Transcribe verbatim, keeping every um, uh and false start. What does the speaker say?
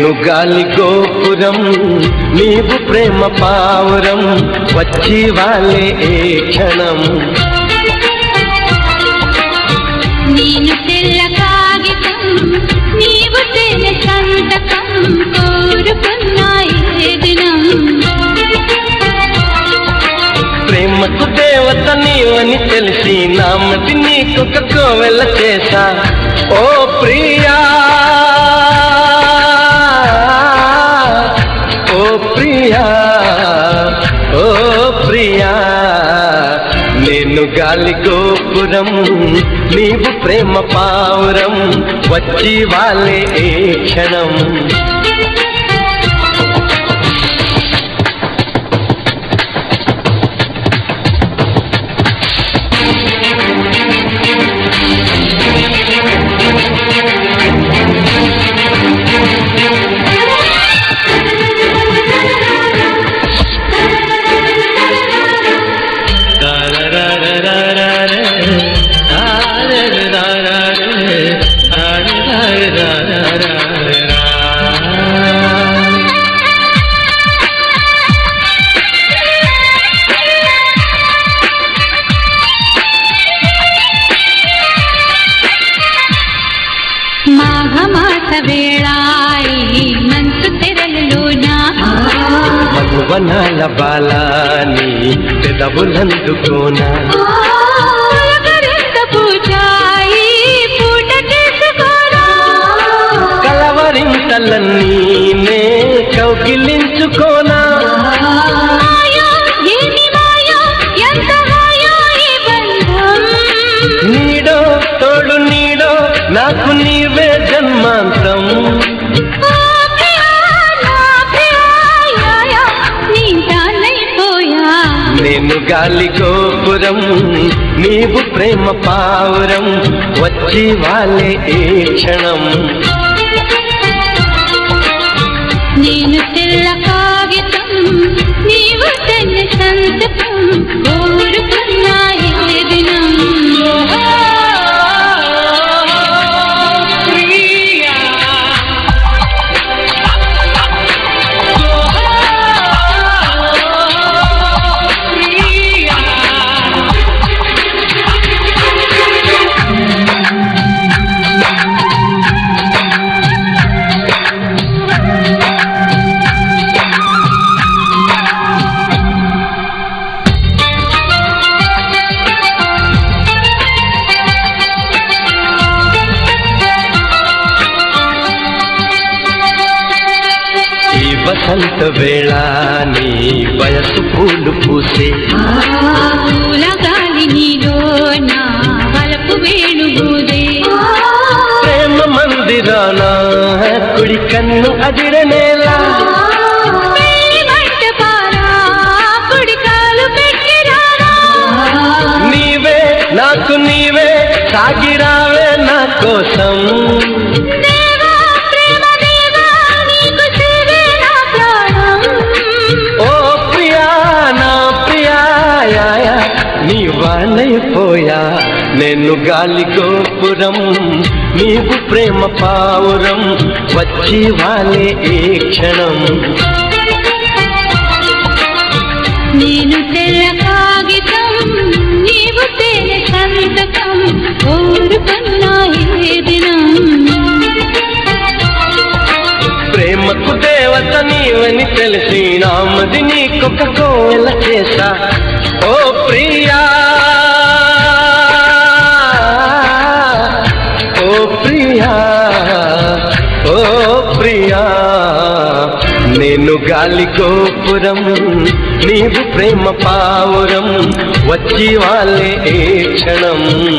నేను గాలి గోపురం నీవు ప్రేమ పావురం వచ్చి వాలే ఏ క్షణం నేను తెల్ల కాగితం నీవు తెల్ల సంతకం కోరుకున్నా ఏ దినం ప్రేమకు దేవత నీవని తెలిసి నామది నీకొక కోవెల చేశా ఓ ప్రియా ఓ ప్రియా ఓ ప్రియా నేను గాలి గోపురం నీవు ప్రేమ పావురం వచ్చి వాలే ఏ క్షణం మాఘమాస వేళాయి మంచు తెరలులోన మధువనాల బాలాని పెదవులందుకోనా పూజాయి పూట చేసుకోనా కలవరింతలన్నీ నే కౌగిలించుకోనా నీడో తోడు నీడో నాకు నీవే జన్మాంతం నేను గాలి గోపురం నీవు ప్రేమ పావురం వచ్చి వాలే ఏ క్షణం నేను తెల్ల కాగితం నీవు తెల్ల సంతకం కోరుకున్నా ఏ దినం వసంత వేళ నీ వయసు పూలు పూసే పూల గాలి నీలో నా వలపు వేణుగూదే ప్రేమ మందిరాన కుడి కన్ను అదిరనేలా నీవే నాకు నీవే సాగిరావే నా కోసం నీవానైపోయా నేను గాలి గోపురం నీవు ప్రేమ పావురం వచ్చి వాలే ఏ క్షణం నేను తెల్ల కాగితం నీవు తెల్ల సంతకం కోరుకున్నా ఏ దినం ప్రేమకు దేవత నీవని తెలిసి నామది నీకొక కోవెల చేశా ఓ ప్రియా ఓ ప్రియా ఓ ప్రియా నేను గాలి గోపురం నీవు ప్రేమ పావురం వచ్చి వాలే ఏ క్షణం